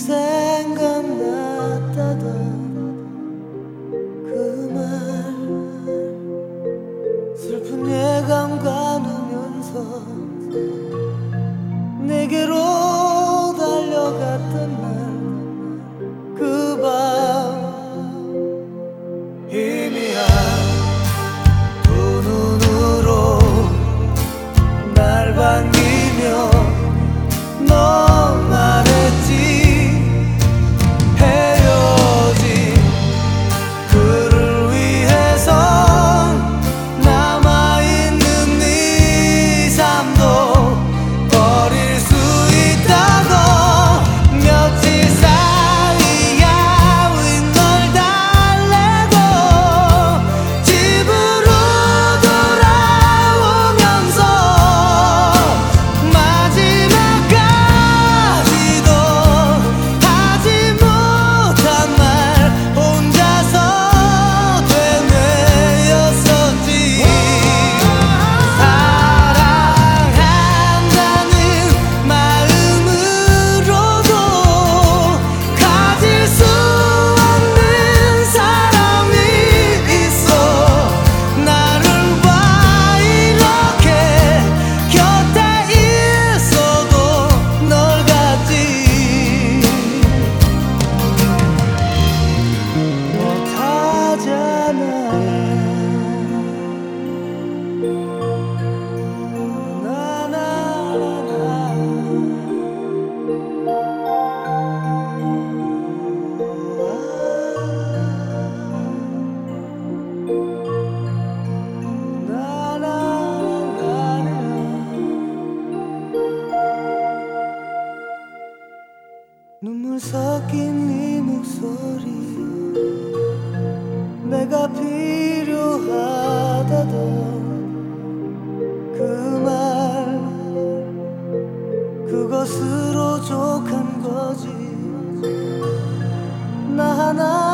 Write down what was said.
생각났다던 그 말 슬픈 예감 가누면서 내게로 달려갔던 날 그 밤 희미한 두 눈으로 날 반기며 너 말했지 헤어진 그를 위해서 남아있는 네 삶도 버릴 수 있다고 며칠 사이야 우린 널 달래고 집으로 돌아오면서 마지막까지도 하지 못한 말 혼자서 되뇌었었지. 사랑한다는 마음으로도 가질 수 없는 사람이 있어. 나를 봐 이렇게 곁에 있어도 널 갖지 못하잖아. 눈물 섞인 네 목소리 내가 필요하다던 그 말 그것으로 족한 거지. 나 하나